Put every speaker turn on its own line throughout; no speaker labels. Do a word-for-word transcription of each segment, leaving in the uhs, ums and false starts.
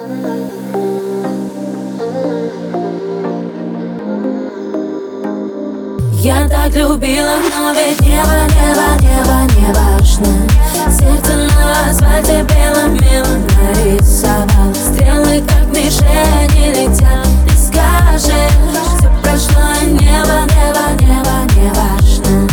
Я так любила, но ведь небо, небо, небо не важно. Сердце на асфальте белым-белым нарисовал. Стрелы как мишени летят. Ты скажешь, все прошло, и небо, небо, небо не важно.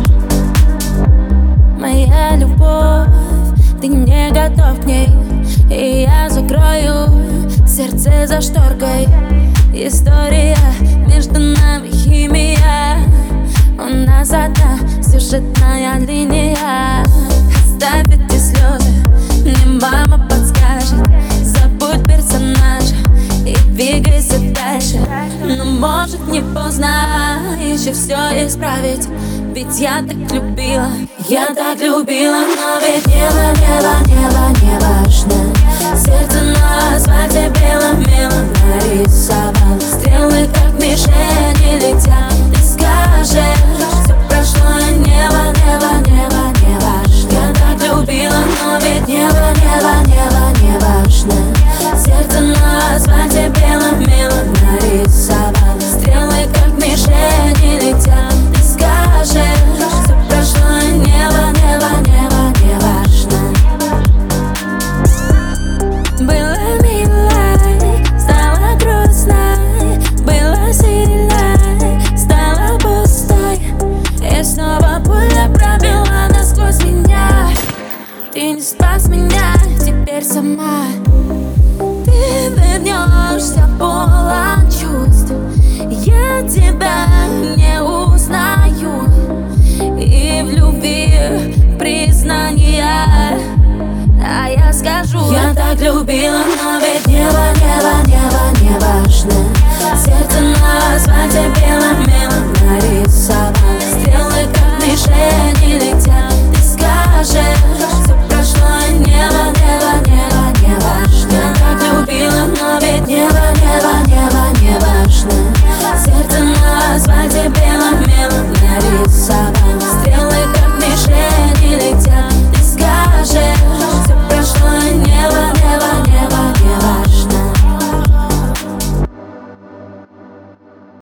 Моя любовь, ты не готов к ней, и я закрою сердце за шторкой. История между нами, химия. У нас одна сюжетная линия. Оставь эти слезы, мне мама подскажет. Забудь персонажа и двигайся дальше. Но может не поздно еще все исправить. Ведь я так любила, я так любила. Но ведь небо, небо, небо не важно. Сердце на асфальте белым-белым нарисовал. Стрелы как мишени летят. Ты скажешь, все прошло, и небо, небо, небо не важно. Я так любила, но ведь небо, небо, небо не важно. Сердце на асфальте белым-белым нарисовал. Стрелы как мишени летят. Ты скажешь, все прошло, и небо, небо, небо не важно. Было милой, стало грустной. Было сильной, стало пустой. И снова пуля пробила насквозь меня. Ты не спас меня, теперь сама. Ты вернешься полон чувств. Я тебя не узнаю. И в любви признания. А я скажу, я так любила, но ведь небо, небо, небо не важно. Сердце на асфальте белым-белым нарисовал. Стрелы как мишени летят. Ты скажешь, все прошло, и небо, небо, небо не важно. Я так любила, но ведь небо, небо, небо не важно. Сердце на асфальте белым